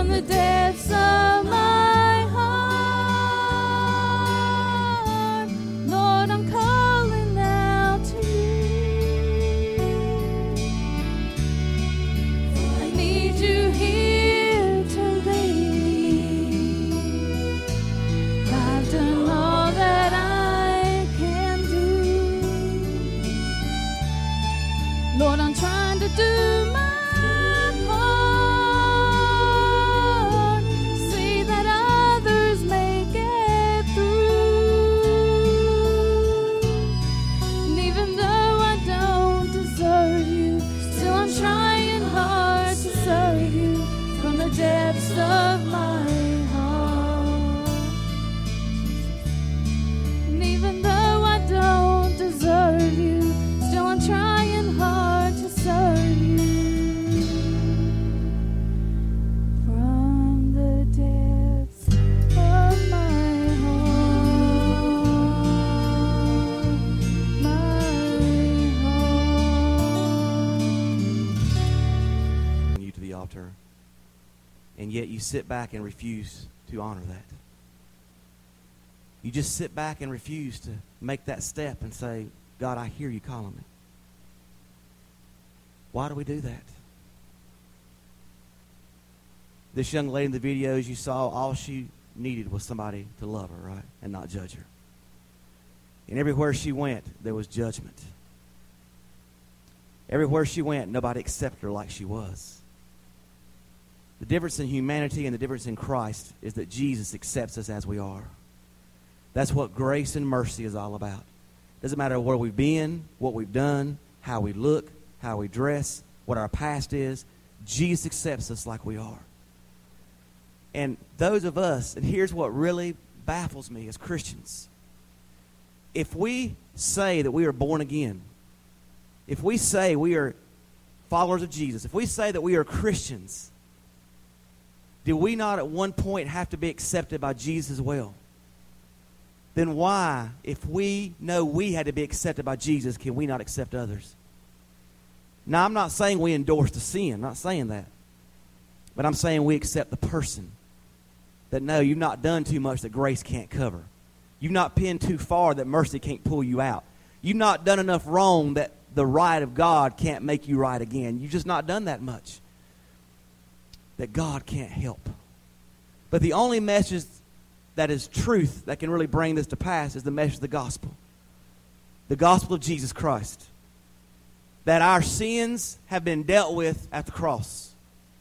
from the depths of my heart. Lord, I'm calling out to you. I need you here to lead me. I've done all that I can do. Lord, I'm trying to do my part. See that others make it through. And even though I don't deserve you, still I'm trying hard to serve you from the depths of my heart. And even though I don't deserve you, still I'm trying hard to serve you from the depths of my heart, You to the altar, and yet you sit back and refuse to honor that. You just sit back and refuse to make that step and say, God, I hear you calling me. Why do we do that? This young lady in the videos you saw, all she needed was somebody to love her, right? And not judge her. And everywhere she went, there was judgment. Everywhere she went, nobody accepted her like she was. The difference in humanity and the difference in Christ is that Jesus accepts us as we are. That's what grace and mercy is all about. Doesn't matter where we've been, what we've done, how we look, how we dress, what our past is. Jesus accepts us like we are. And those of us, and here's what really baffles me as Christians. If we say that we are born again, if we say we are followers of Jesus, if we say that we are Christians, do we not at one point have to be accepted by Jesus as well? Then why, if we know we had to be accepted by Jesus, can we not accept others? Now, I'm not saying we endorse the sin. I'm not saying that. But I'm saying we accept the person. That no, you've not done too much that grace can't cover. You've not pinned too far that mercy can't pull you out. You've not done enough wrong that the right of God can't make you right again. You've just not done that much that God can't help. But the only message that is truth that can really bring this to pass is the message of the gospel. The gospel of Jesus Christ. That our sins have been dealt with at the cross.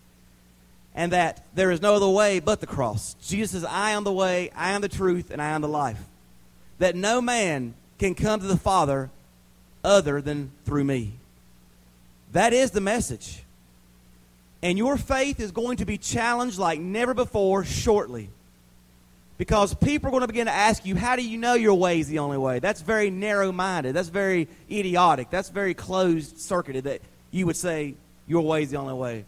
And that there is no other way but the cross. Jesus says, I am the way, I am the truth, and I am the life. That no man can come to the Father other than through me. That is the message. And your faith is going to be challenged like never before shortly. Because people are going to begin to ask you, how do you know your way is the only way? That's very narrow-minded. That's very idiotic. That's very closed-circuited that you would say your way is the only way.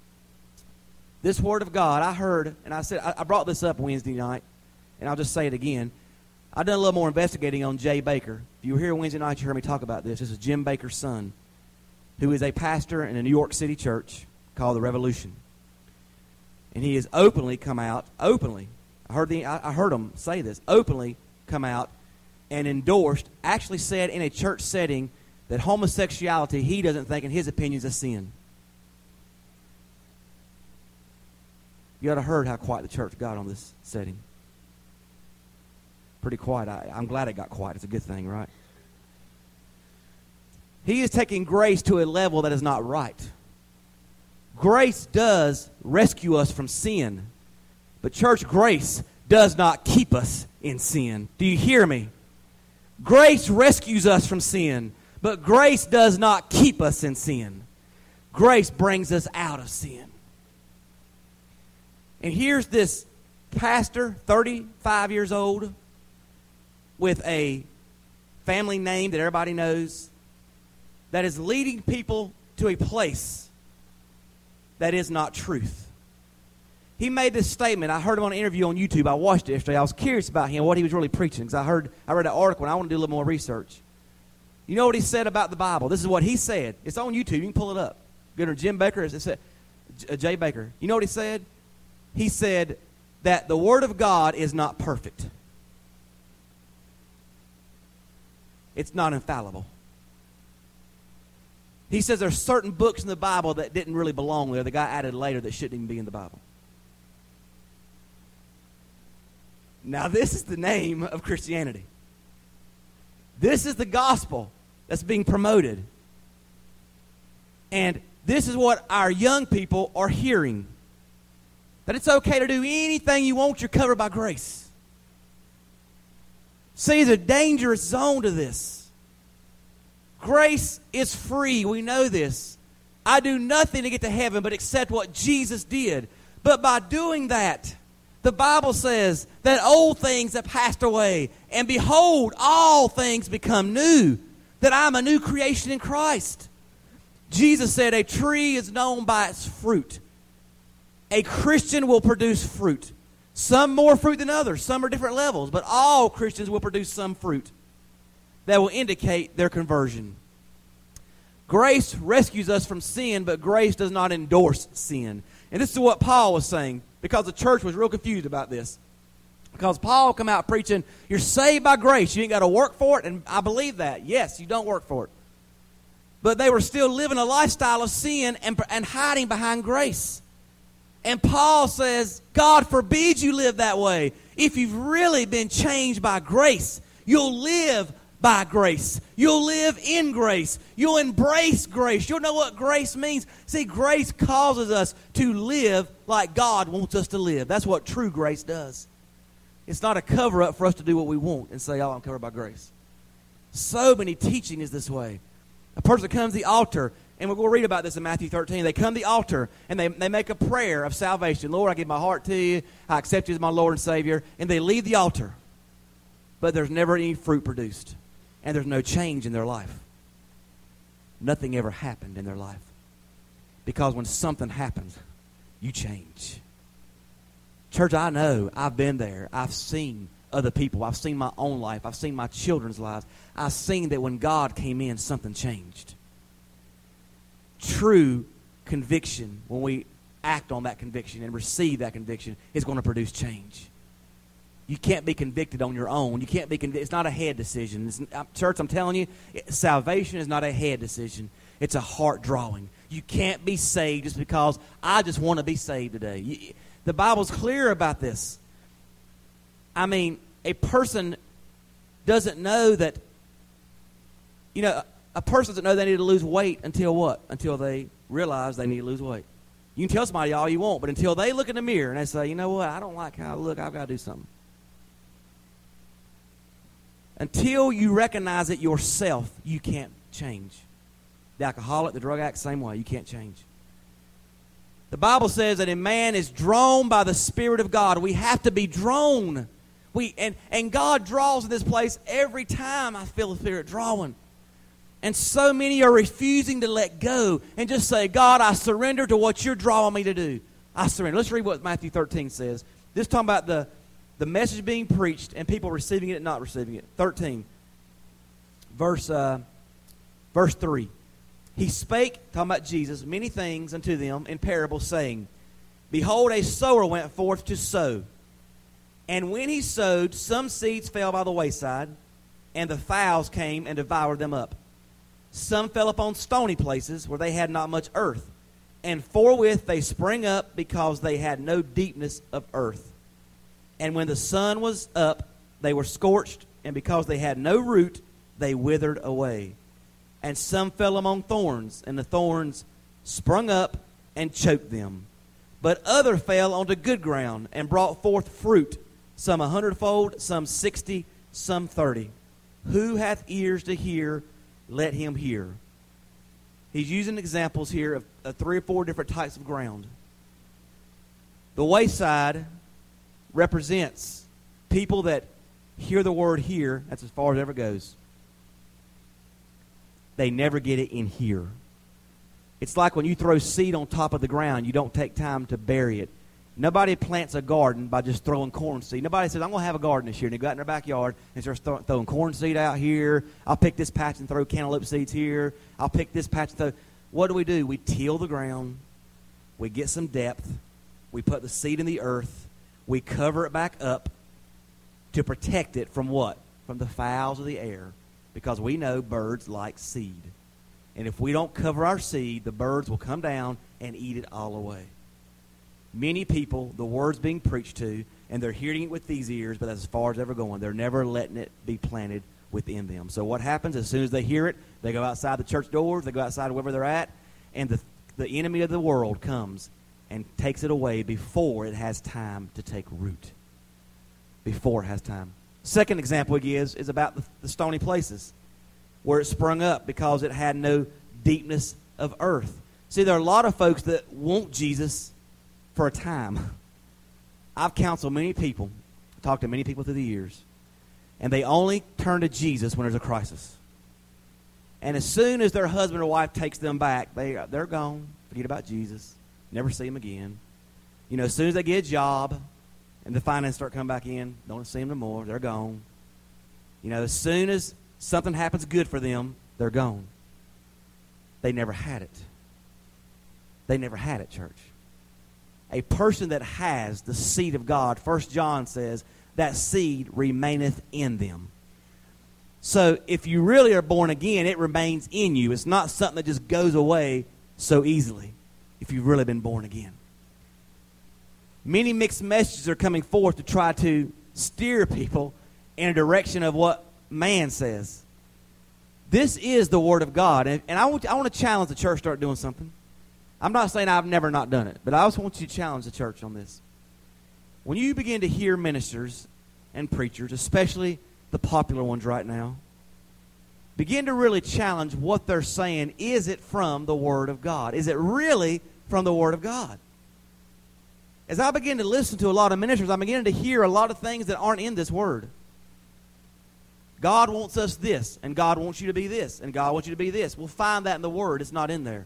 This Word of God, I heard, and I said, I brought this up Wednesday night, and I'll just say it again. I've done a little more investigating on Jay Bakker. If you were here Wednesday night, you heard me talk about this. This is Jim Bakker's son, who is a pastor in a New York City church called The Revolution. And he has openly come out, I heard him say this, openly come out and endorsed, actually said in a church setting that homosexuality, he doesn't think, in his opinion, is a sin. You ought to have heard how quiet the church got on this setting. Pretty quiet. I'm glad it got quiet. It's a good thing, right? He is taking grace to a level that is not right. Grace does rescue us from sin. But church, grace does not keep us in sin. Do you hear me? Grace rescues us from sin, but grace does not keep us in sin. Grace brings us out of sin. And here's this pastor, 35 years old, with a family name that everybody knows, that is leading people to a place that is not truth. He made this statement. I heard him on an interview on YouTube. I watched it yesterday. I was curious about him, what he was really preaching, because I read an article, and I want to do a little more research. You know what he said about the Bible? This is what he said. It's on YouTube. You can pull it up. Go to Jim Bakker. It said, Jay Bakker. You know what he said? he said that the Word of God is not perfect. It's not infallible. He says there's certain books in the Bible that didn't really belong there. The guy added later that shouldn't even be in the Bible. Now, this is the name of Christianity. This is the gospel that's being promoted. And this is what our young people are hearing. That it's okay to do anything you want, you're covered by grace. See, there's a dangerous zone to this. Grace is free. We know this. I do nothing to get to heaven but accept what Jesus did. But by doing that, the Bible says that old things have passed away, and behold, all things become new, that I'm a new creation in Christ. Jesus said a tree is known by its fruit. A Christian will produce fruit. Some more fruit than others. Some are different levels, but all Christians will produce some fruit that will indicate their conversion. Grace rescues us from sin, but grace does not endorse sin. And this is what Paul was saying, because the church was real confused about this. Because Paul come out preaching, you're saved by grace. You ain't got to work for it, and I believe that. Yes, you don't work for it. But they were still living a lifestyle of sin and hiding behind grace. And Paul says, God forbid you live that way. If you've really been changed by grace, you'll live by grace. You'll live in grace. You'll embrace grace. You'll know what grace means. See, grace causes us to live like God wants us to live. That's what true grace does. It's not a cover-up for us to do what we want and say, oh, I'm covered by grace. So many teaching is this way. A person comes to the altar, and we'll read about this in Matthew 13. They come to the altar, and they make a prayer of salvation. Lord, I give my heart to you. I accept you as my Lord and Savior. And they leave the altar. But there's never any fruit produced. And there's no change in their life. Nothing ever happened in their life. Because when something happens, you change. Church, I know. I've been there. I've seen other people. I've seen my own life. I've seen my children's lives. I've seen that when God came in, something changed. True conviction, when we act on that conviction and receive that conviction, is going to produce change. You can't be convicted on your own. You can't be it's not a head decision. Church, I'm telling you, salvation is not a head decision. It's a heart drawing. You can't be saved just because I just want to be saved today. The Bible's clear about this. I mean, a person doesn't know that, a person doesn't know they need to lose weight until what? Until they realize they need to lose weight. You can tell somebody all you want, but until they look in the mirror and they say, you know what, I don't like how I look, I've got to do something. Until you recognize it yourself, you can't change. The alcoholic, the drug addict, same way. You can't change. The Bible says that a man is drawn by the Spirit of God. We have to be drawn. And God draws in this place every time I feel the Spirit drawing. And so many are refusing to let go and just say, God, I surrender to what you're drawing me to do. I surrender. Let's read what Matthew 13 says. This is talking about the message being preached and people receiving it and not receiving it. 13, verse 3. He spake, talking about Jesus, many things unto them in parables, saying, Behold, a sower went forth to sow. And when he sowed, some seeds fell by the wayside, and the fowls came and devoured them up. Some fell upon stony places where they had not much earth, and forthwith they sprang up because they had no deepness of earth. And when the sun was up, they were scorched, and because they had no root, they withered away. And some fell among thorns, and the thorns sprung up and choked them. But other fell onto good ground, and brought forth fruit, some 100-fold, some 60, some 30. Who hath ears to hear, let him hear. He's using examples here of 3 or 4 different types of ground. The wayside represents people that hear the word here. That's as far as it ever goes. They never get it in here. It's like when you throw seed on top of the ground, you don't take time to bury it. Nobody plants a garden by just throwing corn seed. Nobody says, I'm going to have a garden this year. And they go out in their backyard and start throwing corn seed out here. I'll pick this patch and throw cantaloupe seeds here. I'll pick this patch and throw. What do? We till the ground. We get some depth. We put the seed in the earth. We cover it back up to protect it from what? From the fowls of the air. Because we know birds like seed. And if we don't cover our seed, the birds will come down and eat it all away. Many people, the word's being preached to, and they're hearing it with these ears, but that's as far as ever going. They're never letting it be planted within them. So what happens as soon as they hear it, they go outside the church doors, they go outside wherever they're at, and the enemy of the world comes and takes it away before it has time to take root. Before it has time. Second example he gives is about the stony places where it sprung up because it had no deepness of earth. See, there are a lot of folks that want Jesus for a time. I've counseled many people, talked to many people through the years, and they only turn to Jesus when there's a crisis. And as soon as their husband or wife takes them back, they're gone. Forget about Jesus. Never see him again. You know, as soon as they get a job and the finances start coming back in, don't see them no more. They're gone. You know, as soon as something happens good for them, they're gone. They never had it. They never had it, church. A person that has the seed of God, 1 John says, that seed remaineth in them. So if you really are born again, it remains in you. It's not something that just goes away so easily if you've really been born again. Many mixed messages are coming forth to try to steer people in a direction of what man says. This is the Word of God. And I want to challenge the church to start doing something. I'm not saying I've never not done it, but I also want you to challenge the church on this. When you begin to hear ministers and preachers, especially the popular ones right now, begin to really challenge what they're saying. Is it from the Word of God? Is it really from the Word of God? As I begin to listen to a lot of ministers, I'm beginning to hear a lot of things that aren't in this Word. God wants us this, and God wants you to be this, and God wants you to be this. We'll find that in the Word. It's not in there.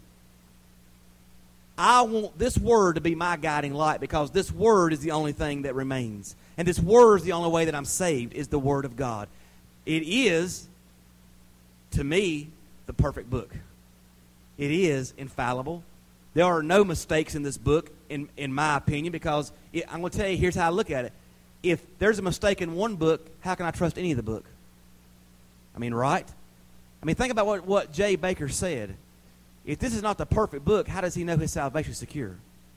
I want this Word to be my guiding light because this Word is the only thing that remains. And this Word is the only way that I'm saved, is the Word of God. It is, to me, the perfect book. It is infallible. There are no mistakes in this book, in my opinion, because I'm going to tell you, here's how I look at it. If there's a mistake in one book, how can I trust any of the book? I mean, right? I mean, think about what Jay Baker said. If this is not the perfect book, how does he know his salvation is secure?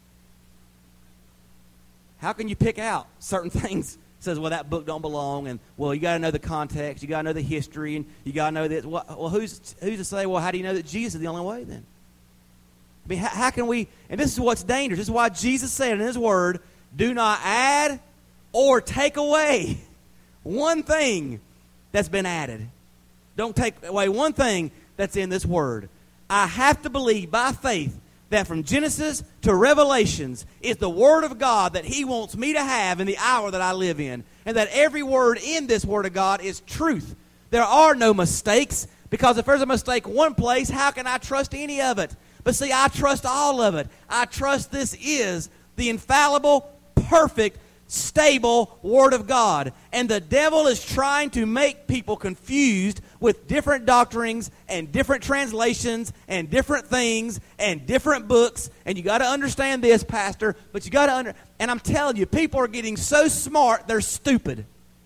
How can you pick out certain things? Says, well, that book don't belong, and well, you got to know the context, you got to know the history, and you got to know this. Well, who's to say? Well, how do you know that Jesus is the only way then? I mean, how can we? And this is what's dangerous. This is why Jesus said in His Word, "Do not add or take away one thing that's been added." Don't take away one thing that's in this Word. I have to believe by faith that from Genesis to Revelations is the Word of God that He wants me to have in the hour that I live in. And that every word in this Word of God is truth. There are no mistakes, because if there's a mistake one place, how can I trust any of it? But see, I trust all of it. I trust this is the infallible, perfect, stable Word of God. And the devil is trying to make people confused with different doctrines and different translations and different things and different books. And you got to understand this, Pastor, but you got to and I'm telling you, people are getting so smart, they're stupid.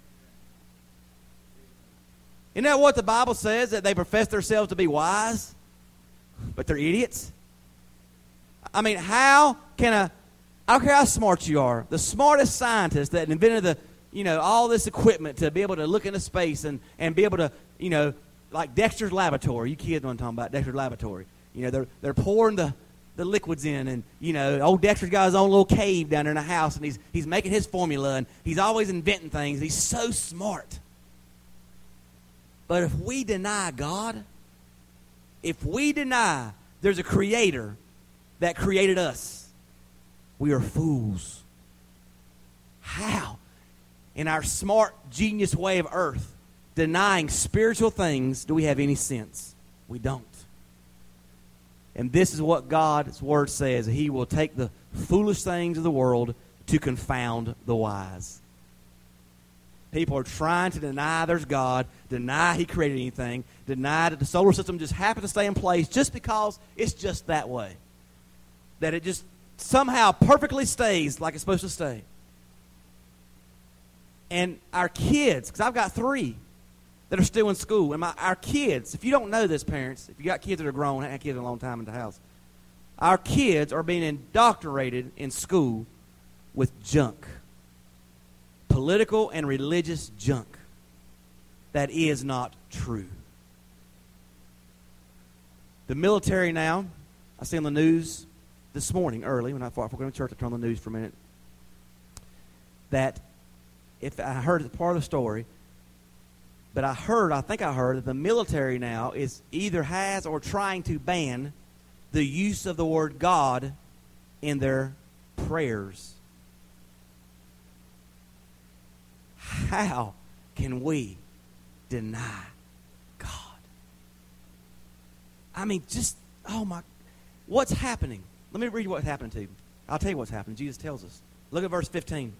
Isn't that what the Bible says, that they profess themselves to be wise, but they're idiots? I mean, how can I don't care how smart you are, the smartest scientist that invented all this equipment to be able to look into space and be able to, like Dexter's Laboratory. You kids know what I'm talking about, Dexter's Laboratory. They're pouring the liquids in, and, old Dexter's got his own little cave down there in the house, and he's making his formula, and he's always inventing things. He's so smart. But if we deny God, if we deny there's a creator that created us, we are fools. How? In our smart, genius way of earth, denying spiritual things, do we have any sense? We don't. And this is what God's Word says. He will take the foolish things of the world to confound the wise. People are trying to deny there's God, deny He created anything, deny that the solar system just happened to stay in place just because it's just that way. That it just somehow perfectly stays like it's supposed to stay. And our kids, because I've got 3 that are still in school, and our kids, if you don't know this, parents, if you got kids that are grown, had kids a long time in the house, our kids are being indoctrinated in school with junk. Political and religious junk that is not true. The military now, I see on the news this morning early, when I thought I was going to church, I turned on the news for a minute, that if I heard it part of the story, but I think I heard that the military now is either has or trying to ban the use of the word God in their prayers. How can we deny God? I mean, just, oh my, what's happening? Let me read you what's happening to you. I'll tell you what's happening. Jesus tells us. Look at verse 15.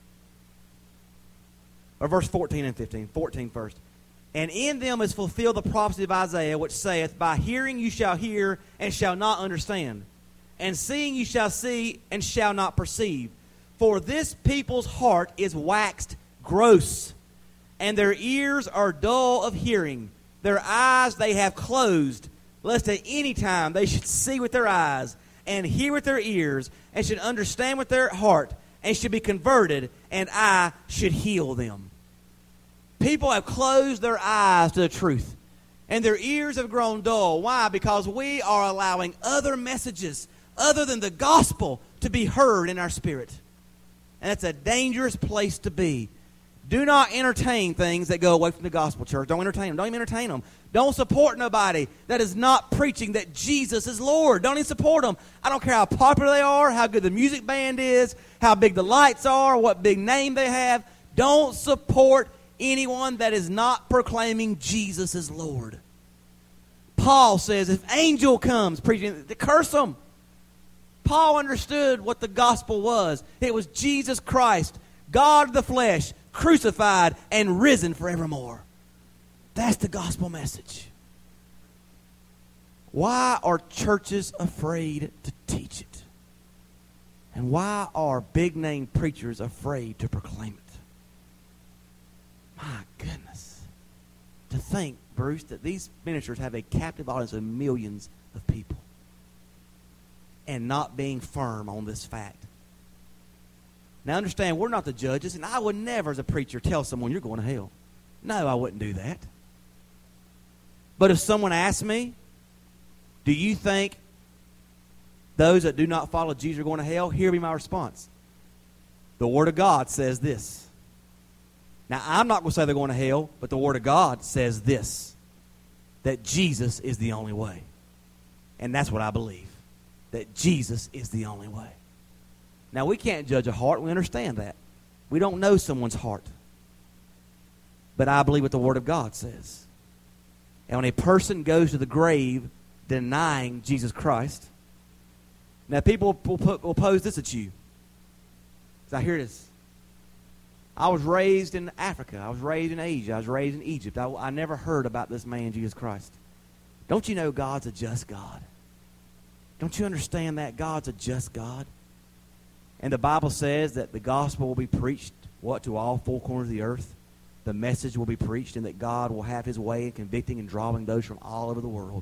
Or verse 14 and 15. 14 first. And in them is fulfilled the prophecy of Isaiah, which saith, By hearing you shall hear, and shall not understand. And seeing you shall see, and shall not perceive. For this people's heart is waxed gross, and their ears are dull of hearing. Their eyes they have closed, lest at any time they should see with their eyes, and hear with their ears, and should understand with their heart, and should be converted, and I should heal them. People have closed their eyes to the truth, and their ears have grown dull. Why? Because we are allowing other messages other than the gospel to be heard in our spirit. And that's a dangerous place to be. Do not entertain things that go away from the gospel, church. Don't entertain them. Don't even entertain them. Don't support nobody that is not preaching that Jesus is Lord. Don't even support them. I don't care how popular they are, how good the music band is, how big the lights are, what big name they have. Don't support anyone that is not proclaiming Jesus is Lord. Paul says if angel comes preaching, to curse them. Paul understood what the gospel was. It was Jesus Christ, God of the flesh, crucified and risen forevermore. That's the gospel message. Why are churches afraid to teach it? And why are big-name preachers afraid to proclaim it? My goodness. To think, Bruce, that these ministers have a captive audience of millions of people and not being firm on this fact. Now understand, we're not the judges, and I would never as a preacher tell someone you're going to hell. No, I wouldn't do that. But if someone asks me, do you think those that do not follow Jesus are going to hell? Here be my response. The Word of God says this. Now, I'm not going to say they're going to hell, but the Word of God says this, that Jesus is the only way. And that's what I believe, that Jesus is the only way. Now, we can't judge a heart. We understand that. We don't know someone's heart. But I believe what the Word of God says. And when a person goes to the grave denying Jesus Christ, now people will pose this at you. So here it is. I was raised in Africa. I was raised in Asia. I was raised in Egypt. I never heard about this man, Jesus Christ. Don't you know God's a just God? Don't you understand that God's a just God? And the Bible says that the gospel will be preached, what, to all four corners of the earth? The message will be preached, and that God will have his way in convicting and drawing those from all over the world.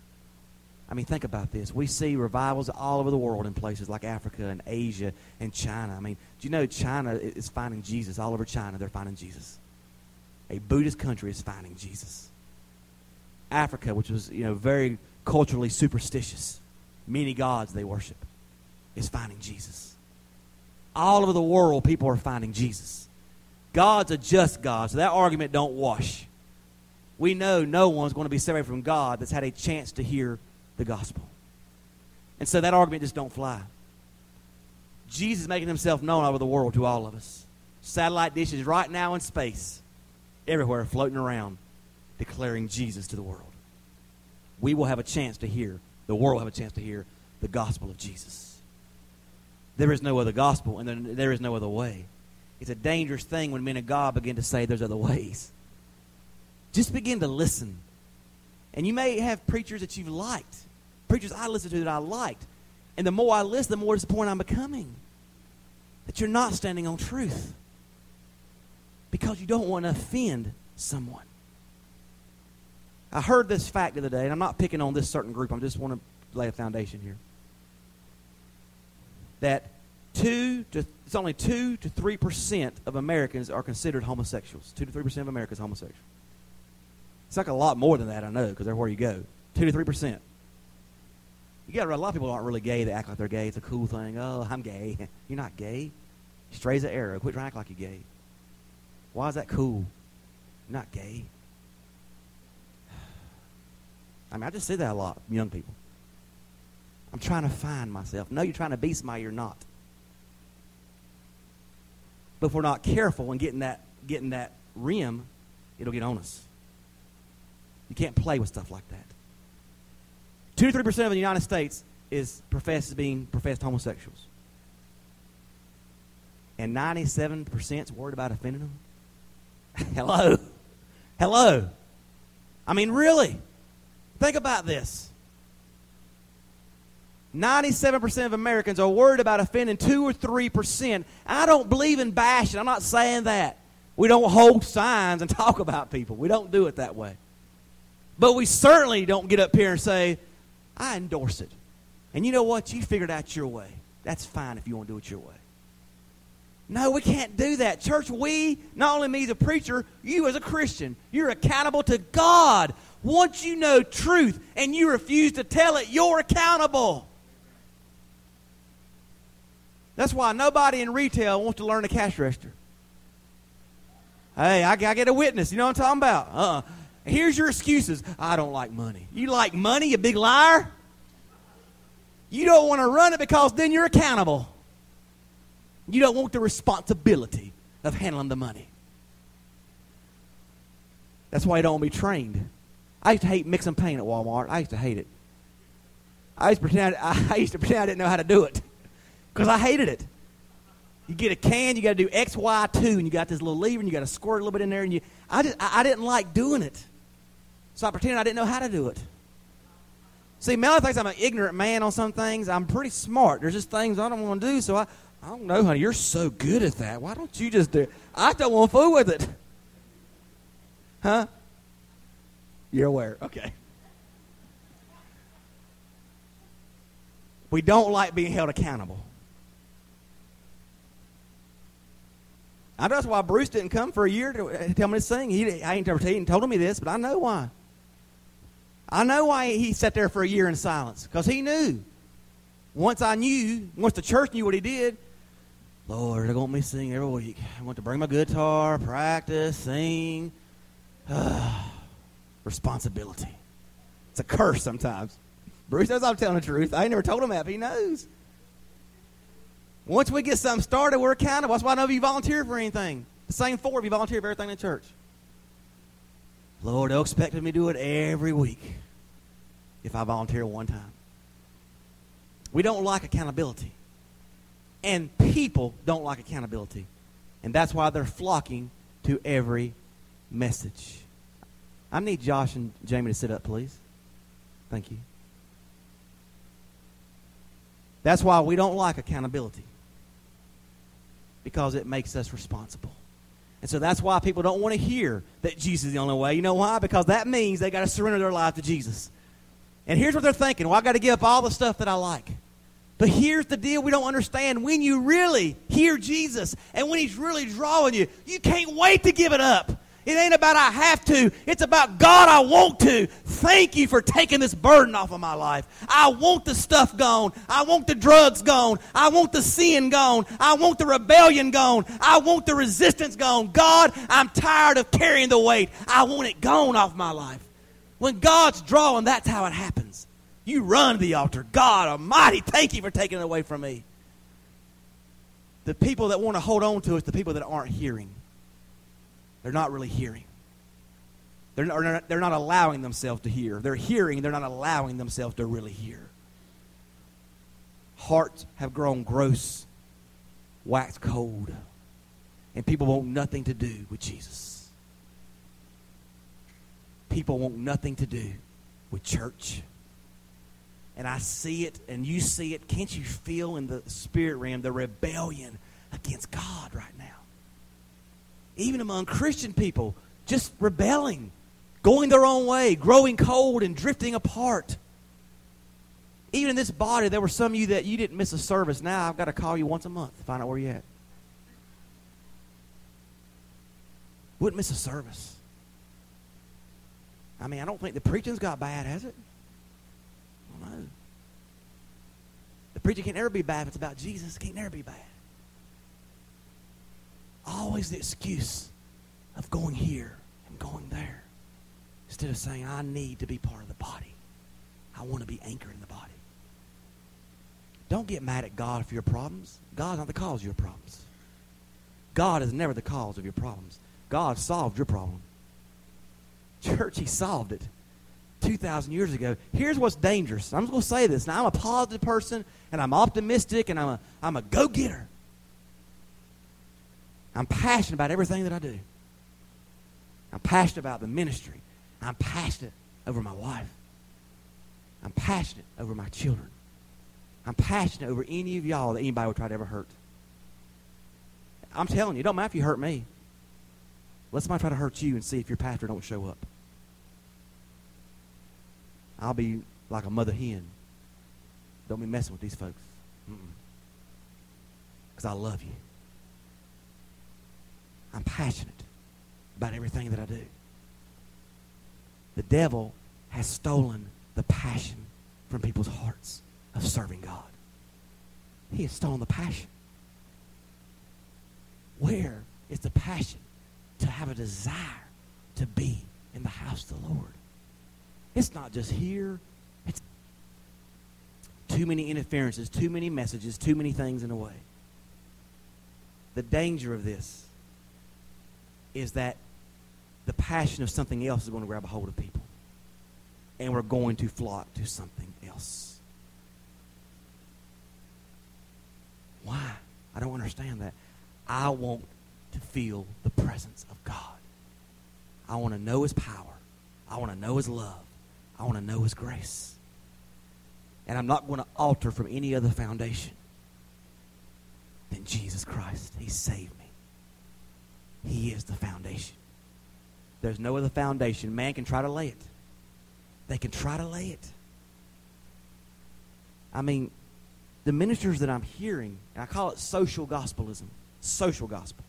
I mean, think about this. We see revivals all over the world in places like Africa and Asia and China. I mean, do you know China is finding Jesus? All over China, they're finding Jesus. A Buddhist country is finding Jesus. Africa, which was, very culturally superstitious, many gods they worship, is finding Jesus. All over the world, people are finding Jesus. God's a just God, so that argument don't wash. We know no one's going to be separated from God that's had a chance to hear the gospel. And so that argument just don't fly. Jesus is making himself known over the world to all of us. Satellite dishes right now in space, everywhere floating around, declaring Jesus to the world. We will have a chance to hear, the world will have a chance to hear the gospel of Jesus. There is no other gospel, and there is no other way. It's a dangerous thing when men of God begin to say there's other ways. Just begin to listen. And you may have preachers that you've liked. Preachers I listened to that I liked. And the more I listen, the more disappointed I'm becoming. That you're not standing on truth. Because you don't want to offend someone. I heard this fact the other day, and I'm not picking on this certain group. I just want to lay a foundation here. That it's only 2 to 3% of Americans are considered homosexuals. 2 to 3% of Americans are homosexual. It's like a lot more than that, I know, because everywhere you go. 2 to 3%. You got a lot of people aren't really gay. They act like they're gay. It's a cool thing. Oh, I'm gay. You're not gay. Straight as an arrow. Quit trying to act like you're gay. Why is that cool? You're not gay. I mean, I just say that a lot, young people. I'm trying to find myself. No, you're trying to be somebody you're not. But if we're not careful and getting that rim, it'll get on us. You can't play with stuff like that. 2 to 3% of the United States is professed homosexuals. And 97% is worried about offending them? Hello. I mean, really? Think about this. 97% of Americans are worried about offending 2 or 3%. I don't believe in bashing. I'm not saying that. We don't hold signs and talk about people. We don't do it that way. But we certainly don't get up here and say, I endorse it. And you know what? You figured out your way. That's fine if you want to do it your way. No, we can't do that. Church, not only me as a preacher, you as a Christian, you're accountable to God. Once you know truth and you refuse to tell it, you're accountable. That's why nobody in retail wants to learn the cash register. Hey, I get a witness. You know what I'm talking about? Here's your excuses. I don't like money. You like money, you big liar? You don't want to run it because then you're accountable. You don't want the responsibility of handling the money. That's why you don't want to be trained. I used to hate mixing paint at Walmart. I used to hate it. I used to pretend I didn't know how to do it because I hated it. You get a can, you got to do X, Y, 2, and you got this little lever, and you got to squirt a little bit in there, and I didn't like doing it. So I pretended I didn't know how to do it. See, Melanie thinks I'm an ignorant man on some things. I'm pretty smart. There's just things I don't want to do, so I don't know, honey. You're so good at that. Why don't you just do it? I don't want to fool with it. Huh? You're aware. Okay. We don't like being held accountable. That's why Bruce didn't come for a year to tell me to sing. He ain't told me this, but I know why. I know why he sat there for a year in silence. Because he knew. Once the church knew what he did, Lord, they want me to sing every week. I want to bring my guitar, practice, sing. Responsibility. It's a curse sometimes. Bruce knows I'm telling the truth. I ain't never told him that, but he knows. Once we get something started, we're accountable. That's why none of you volunteer for anything. The same 4 of you volunteer for everything in the church. Lord, they'll expect me to do it every week if I volunteer one time. We don't like accountability. And people don't like accountability. And that's why they're flocking to every message. I need Josh and Jamie to sit up, please. Thank you. That's why we don't like accountability. Because it makes us responsible. And so that's why people don't want to hear that Jesus is the only way. You know why? Because that means they got to surrender their life to Jesus. And here's what they're thinking. Well, I got to give up all the stuff that I like. But here's the deal we don't understand. When you really hear Jesus and when he's really drawing you, you can't wait to give it up. It ain't about I have to. It's about God, I want to. Thank you for taking this burden off of my life. I want the stuff gone. I want the drugs gone. I want the sin gone. I want the rebellion gone. I want the resistance gone. God, I'm tired of carrying the weight. I want it gone off my life. When God's drawing, that's how it happens. You run to the altar. God Almighty, thank you for taking it away from me. The people that want to hold on to it, the people that aren't hearing. They're not really hearing. They're not allowing themselves to hear. They're hearing, they're not allowing themselves to really hear. Hearts have grown gross, waxed cold, and people want nothing to do with Jesus. People want nothing to do with church. and I see it, and you see it, can't you feel in the spirit realm the rebellion against God right now? Even among Christian people, just rebelling, going their own way, growing cold and drifting apart. Even in this body, there were some of you that you didn't miss a service. Now I've got to call you once a month to find out where you're at. Wouldn't miss a service. I mean, I don't think the preaching's got bad, has it? I don't know. The preaching can't never be bad if it's about Jesus. It can't never be bad. Always the excuse of going here and going there instead of saying, I need to be part of the body. I want to be anchored in the body. Don't get mad at God for your problems. God's not the cause of your problems. God is never the cause of your problems. God solved your problem. Church, he solved it 2,000 years ago. Here's what's dangerous. I'm just going to say this. Now, I'm a positive person, and I'm optimistic, and I'm a go-getter. I'm passionate about everything that I do. I'm passionate about the ministry. I'm passionate over my wife. I'm passionate over my children. I'm passionate over any of y'all that anybody would try to ever hurt. I'm telling you, it don't matter if you hurt me. Let somebody try to hurt you and see if your pastor don't show up. I'll be like a mother hen. Don't be messing with these folks. Because I love you. I'm passionate about everything that I do. The devil has stolen the passion from people's hearts of serving God. He has stolen the passion. Where is the passion to have a desire to be in the house of the Lord? It's not just here. It's too many interferences, too many messages, too many things in a way. The danger of this is that the passion of something else is going to grab a hold of people. And we're going to flock to something else. Why? I don't understand that. I want to feel the presence of God. I want to know his power. I want to know his love. I want to know his grace. And I'm not going to alter from any other foundation than Jesus Christ. He saved me. He is the foundation. There's no other foundation. Man can try to lay it. They can try to lay it. I mean, the ministers that I'm hearing, and I call it social gospelism, social gospel.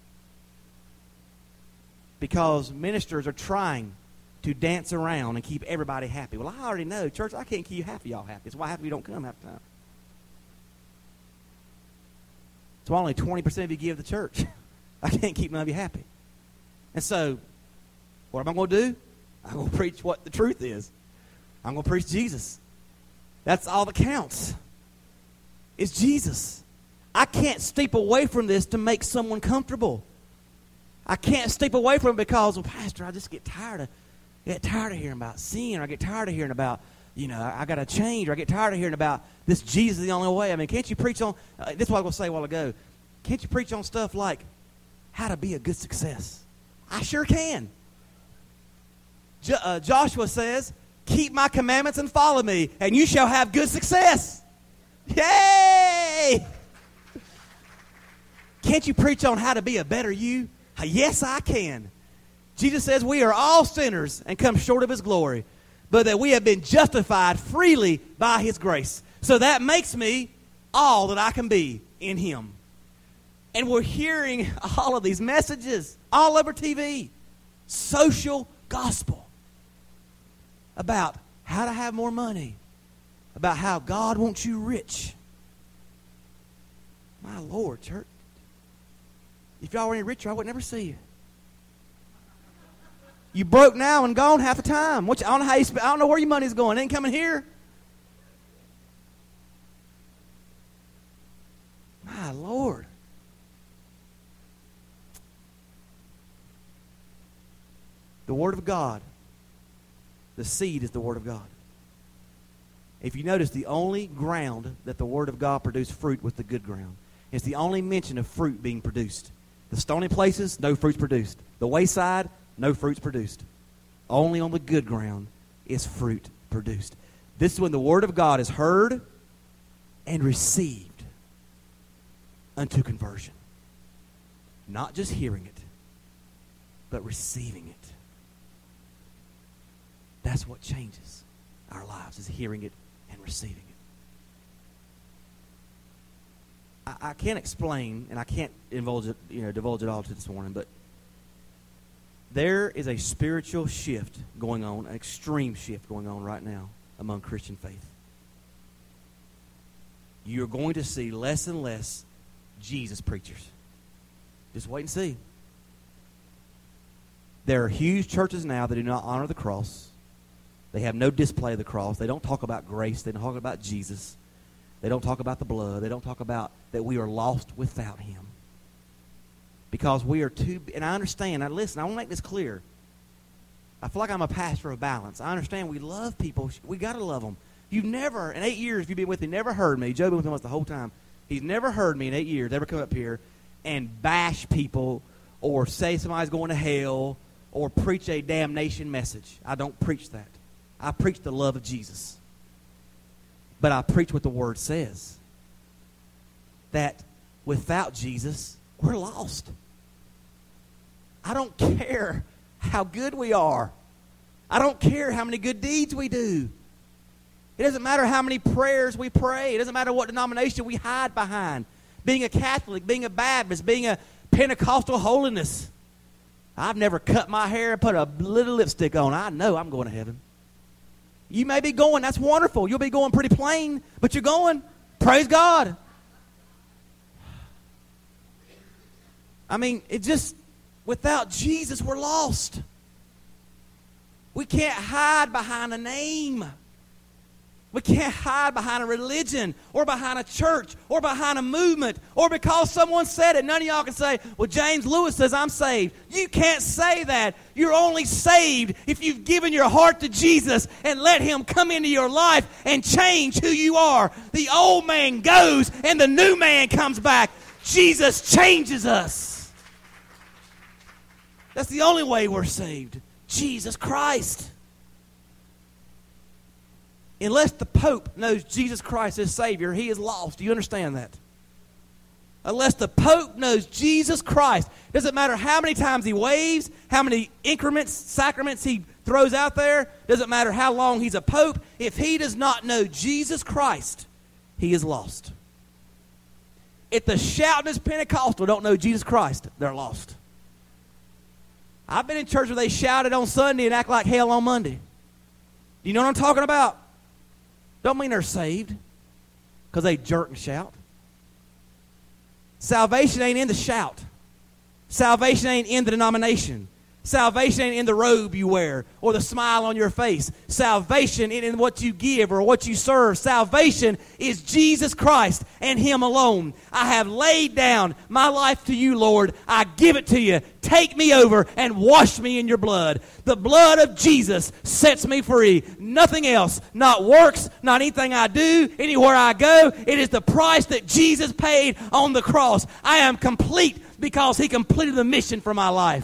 Because ministers are trying to dance around and keep everybody happy. Well, I already know, church, I can't keep half of y'all happy. It's why half of you don't come half the time. It's why only 20% of you give to the church. I can't keep none of you happy. And so, what am I going to do? I'm going to preach what the truth is. I'm going to preach Jesus. That's all that counts. It's Jesus. I can't steep away from this to make someone comfortable. I can't steep away from it because, well, Pastor, I just get tired of hearing about sin, or I get tired of hearing about, I got to change, or I get tired of hearing about this Jesus is the only way. I mean, can't you preach on, this is what I was going to say a while ago, can't you preach on stuff like how to be a good success? I sure can. Joshua says, keep my commandments and follow me, and you shall have good success. Yay! Can't you preach on how to be a better you? Yes, I can. Jesus says we are all sinners and come short of his glory, but that we have been justified freely by his grace. So that makes me all that I can be in him. And we're hearing all of these messages all over TV. Social gospel. About how to have more money. About how God wants you rich. My Lord, church. If y'all were any richer, I would never see you. You broke now and gone half the time. I don't know how you I don't know where your money's going. It ain't coming here. My Lord. The Word of God. The seed is the Word of God. If you notice, the only ground that the Word of God produced fruit was the good ground. It's the only mention of fruit being produced. The stony places, no fruit's produced. The wayside, no fruit's produced. Only on the good ground is fruit produced. This is when the Word of God is heard and received unto conversion. Not just hearing it, but receiving it. That's what changes our lives, is hearing it and receiving it. I can't explain, and I can't divulge it all to this morning, but there is a spiritual shift going on, an extreme shift going on right now among Christian faith. You're going to see less and less Jesus preachers. Just wait and see. There are huge churches now that do not honor the cross. They have no display of the cross. They don't talk about grace. They don't talk about Jesus. They don't talk about the blood. They don't talk about that we are lost without Him. Because we are too... And I understand. Now listen, I want to make this clear. I feel like I'm a pastor of balance. I understand we love people. We got to love them. You've never, in 8 years you've been with me, never heard me. Joe been with me almost the whole time. He's never heard me in 8 years ever come up here and bash people or say somebody's going to hell or preach a damnation message. I don't preach that. I preach the love of Jesus. But I preach what the Word says. That without Jesus, we're lost. I don't care how good we are. I don't care how many good deeds we do. It doesn't matter how many prayers we pray. It doesn't matter what denomination we hide behind. Being a Catholic, being a Baptist, being a Pentecostal holiness. I've never cut my hair and put a little lipstick on. I know I'm going to heaven. You may be going. That's wonderful. You'll be going pretty plain, but you're going. Praise God. I mean, it just, without Jesus, we're lost. We can't hide behind a name. We can't hide behind a religion or behind a church or behind a movement or because someone said it. None of y'all can say, well, James Lewis says I'm saved. You can't say that. You're only saved if you've given your heart to Jesus and let Him come into your life and change who you are. The old man goes and the new man comes back. Jesus changes us. That's the only way we're saved. Jesus Christ. Unless the Pope knows Jesus Christ as Savior, he is lost. Do you understand that? Unless the Pope knows Jesus Christ, doesn't matter how many times he waves, how many increments, sacraments he throws out there, doesn't matter how long he's a Pope, if he does not know Jesus Christ, he is lost. If the shoutingest Pentecostal don't know Jesus Christ, they're lost. I've been in church where they shouted on Sunday and act like hell on Monday. Do you know what I'm talking about? Don't mean they're saved because they jerk and shout. Salvation ain't in the shout. Salvation ain't in the denomination. Salvation ain't in the robe you wear or the smile on your face. Salvation ain't in what you give or what you serve. Salvation is Jesus Christ and Him alone. I have laid down my life to you, Lord. I give it to you. Take me over and wash me in your blood. The blood of Jesus sets me free. Nothing else. Not works, not anything I do, anywhere I go. It is the price that Jesus paid on the cross. I am complete because He completed the mission for my life.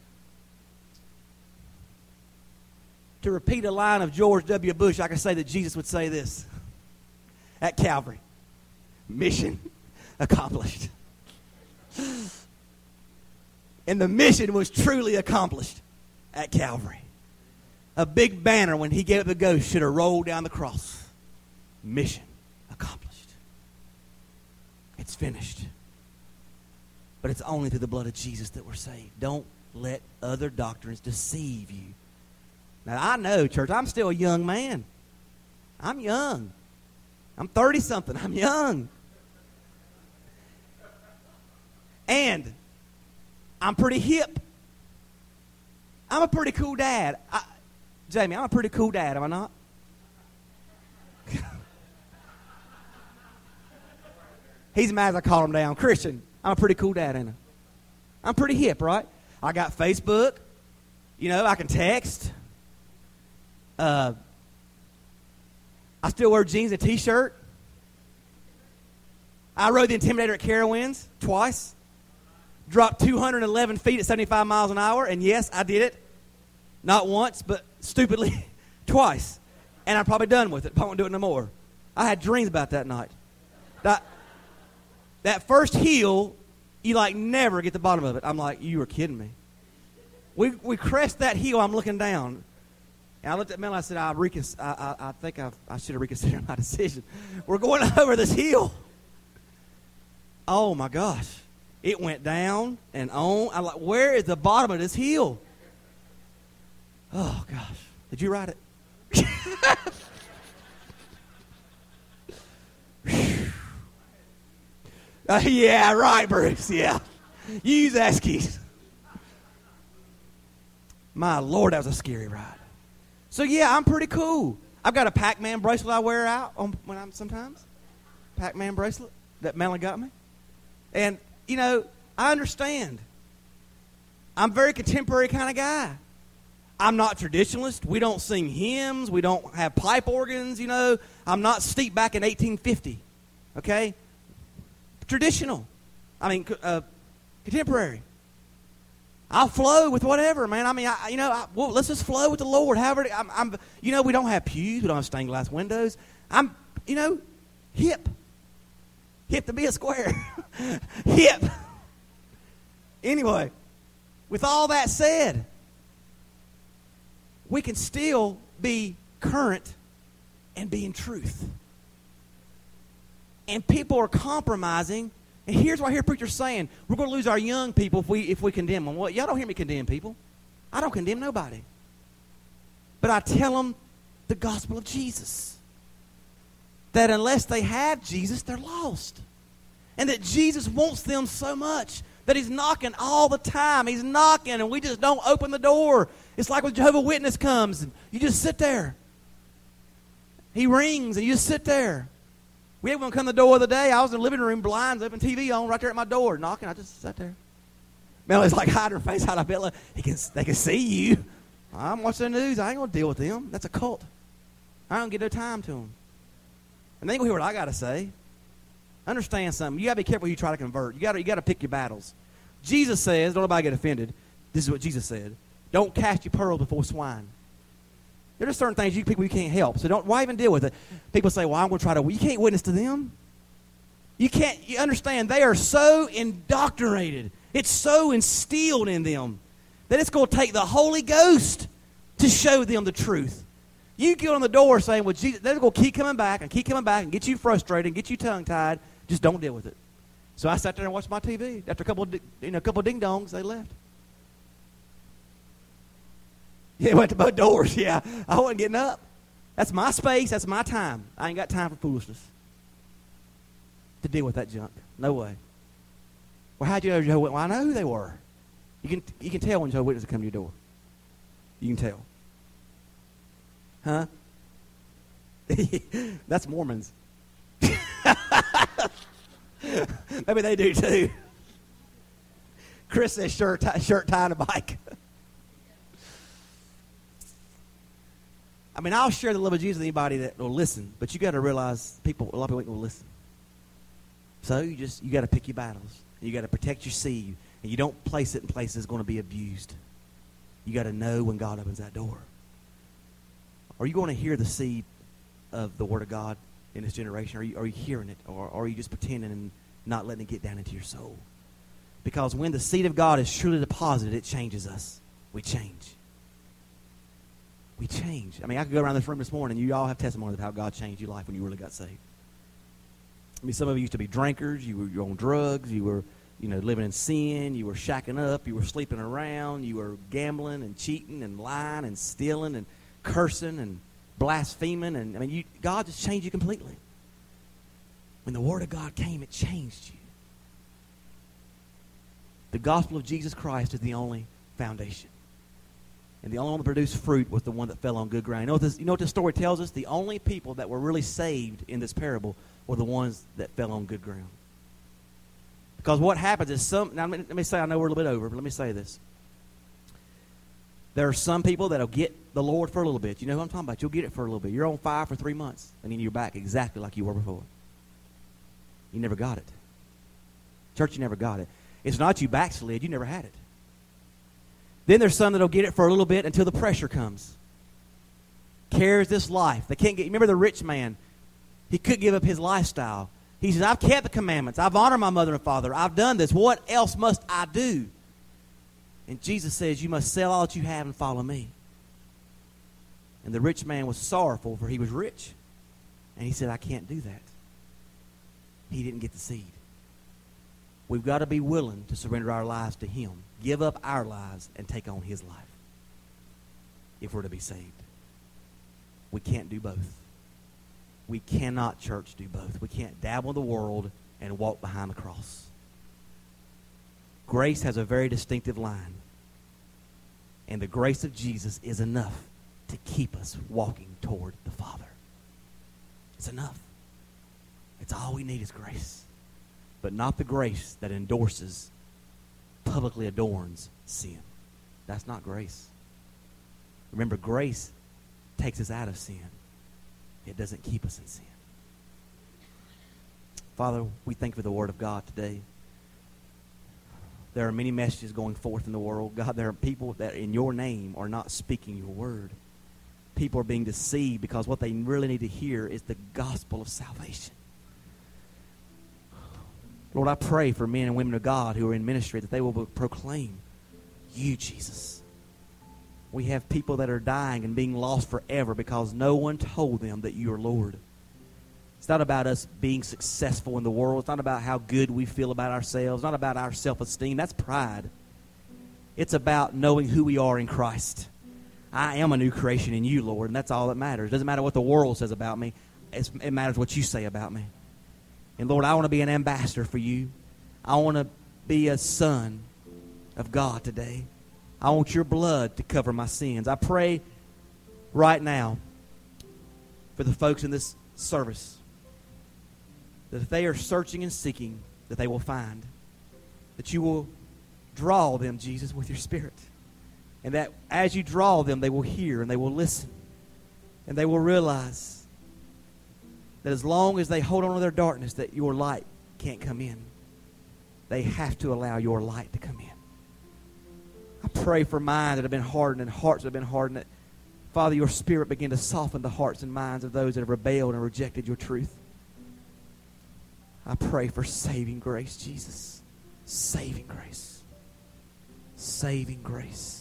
To repeat a line of George W. Bush, I can say that Jesus would say this at Calvary. Mission accomplished. And the mission was truly accomplished at Calvary. A big banner when He gave up the ghost should have rolled down the cross. Mission accomplished. It's finished. But it's only through the blood of Jesus that we're saved. Don't let other doctrines deceive you. Now, I know, church, I'm still a young man. I'm young. I'm 30-something. I'm young. And I'm pretty hip. I'm a pretty cool dad. Jamie, I'm a pretty cool dad, am I not? He's mad as I call him down. Christian, I'm a pretty cool dad, ain't I? I'm pretty hip, right? I got Facebook. You know, I can text. I still wear jeans and a T-shirt. I rode the Intimidator at Carowinds twice. Dropped 211 feet at 75 miles an hour. And yes, I did it. Not once, but stupidly twice. And I'm probably done with it. I won't do it no more. I had dreams about that night. That first hill, you like never get the bottom of it. I'm like, you were kidding me. We crest that hill. I'm looking down. And I looked at Mel and I said, I think I should have reconsidered my decision. We're going over this hill. Oh, my gosh. It went down and on. I'm like, where is the bottom of this hill? Oh, gosh. Did you write it? Yeah, right, Bruce. Yeah. You use Askies. My Lord, that was a scary ride. So, yeah, I'm pretty cool. I've got a Pac-Man bracelet I wear out when I'm sometimes. Pac-Man bracelet that Melanie got me. And, you know, I understand. I'm a very contemporary kind of guy. I'm not traditionalist. We don't sing hymns. We don't have pipe organs, you know. I'm not steeped back in 1850, okay? Traditional. Contemporary. I'll flow with whatever, man. I mean, let's just flow with the Lord. However, we don't have pews. We don't have stained glass windows. I'm, hip. Hip to be a square. Hip. Anyway, with all that said, we can still be current and be in truth. And people are compromising. And here's what I hear preachers saying. We're going to lose our young people if we condemn them. Well, y'all don't hear me condemn people. I don't condemn nobody. But I tell them the gospel of Jesus. That unless they have Jesus, they're lost. And that Jesus wants them so much that he's knocking all the time. He's knocking and we just don't open the door. It's like when Jehovah's Witness comes and you just sit there. He rings and you just sit there. We had one come to the door the other day. I was in the living room, blinds open, TV on, right there at my door, knocking. I just sat there. Melly's like hiding her face out of bed. They can see you. I'm watching the news. I ain't going to deal with them. That's a cult. I don't get no time to them. And they ain't going to hear what I got to say. Understand something. You got to be careful who you try to convert. You got to pick your battles. Jesus says, don't nobody get offended. This is what Jesus said. Don't cast your pearls before swine. There are certain things people you can't help. So why even deal with it? People say, well, I'm going to try to. You can't witness to them. You understand, they are so indoctrinated. It's so instilled in them that it's going to take the Holy Ghost to show them the truth. You get on the door saying, well, Jesus, they're going to keep coming back and get you frustrated and get you tongue-tied. Just don't deal with it. So I sat there and watched my TV. After a couple of ding-dongs, they left. Yeah, went to both doors. Yeah, I wasn't getting up. That's my space. That's my time. I ain't got time for foolishness to deal with that junk. No way. Well, how'd you know Jehovah's Witnesses? Well, I know who they were. You can tell when Jehovah's Witnesses come to your door. You can tell. Huh? That's Mormons. Maybe they do too. Chris says shirt tying a bike. I mean, I'll share the love of Jesus with anybody that will listen, but you got to realize a lot of people ain't going to listen. So you got to pick your battles. And you got to protect your seed, and you don't place it in places that's going to be abused. You got to know when God opens that door. Are you going to hear the seed of the Word of God in this generation? Are you hearing it, or are you just pretending and not letting it get down into your soul? Because when the seed of God is truly deposited, it changes us. We change. We change. I mean, I could go around this room this morning, and you all have testimonies of how God changed your life when you really got saved. I mean, some of you used to be drinkers. You were on drugs. You were, living in sin. You were shacking up. You were sleeping around. You were gambling and cheating and lying and stealing and cursing and blaspheming. And, God just changed you completely. When the Word of God came, it changed you. The gospel of Jesus Christ is the only foundation. And the only one that produced fruit was the one that fell on good ground. You know what this story tells us? The only people that were really saved in this parable were the ones that fell on good ground. Because what happens is now let me say, I know we're a little bit over, but let me say this. There are some people that will get the Lord for a little bit. You know who I'm talking about? You'll get it for a little bit. You're on fire for 3 months, and then you're back exactly like you were before. You never got it. Church, you never got it. It's not you backslid. You never had it. Then there's some that will get it for a little bit until the pressure comes. cares this life. They can't get. Remember the rich man? He couldn't give up his lifestyle. He says, I've kept the commandments. I've honored my mother and father. I've done this. What else must I do? And Jesus says, you must sell all that you have and follow me. And the rich man was sorrowful, for he was rich. And he said, I can't do that. He didn't get the seed. We've got to be willing to surrender our lives to him. Give up our lives and take on his life if we're to be saved. We can't do both. We cannot, church, do both. We can't dabble in the world and walk behind the cross. Grace has a very distinctive line. And the grace of Jesus is enough to keep us walking toward the Father. It's enough. It's all we need is grace. But not the grace that endorses, publicly adorns sin. That's not grace. Remember, grace takes us out of sin. It doesn't keep us in sin. Father, we thank you for the Word of God today. There are many messages going forth in the world. God, there are people that in your name are not speaking your word. People are being deceived because what they really need to hear is the gospel of salvation. Lord, I pray for men and women of God who are in ministry that they will proclaim you, Jesus. We have people that are dying and being lost forever because no one told them that you are Lord. It's not about us being successful in the world. It's not about how good we feel about ourselves. It's not about our self-esteem. That's pride. It's about knowing who we are in Christ. I am a new creation in you, Lord, and that's all that matters. It doesn't matter what the world says about me. It matters what you say about me. And, Lord, I want to be an ambassador for you. I want to be a son of God today. I want your blood to cover my sins. I pray right now for the folks in this service that if they are searching and seeking, that they will find. That you will draw them, Jesus, with your Spirit. And that as you draw them, they will hear and they will listen. And they will realize that as long as they hold on to their darkness, that your light can't come in. They have to allow your light to come in. I pray for minds that have been hardened and hearts that have been hardened. That, Father, your Spirit begin to soften the hearts and minds of those that have rebelled and rejected your truth. I pray for saving grace, Jesus. Saving grace. Saving grace.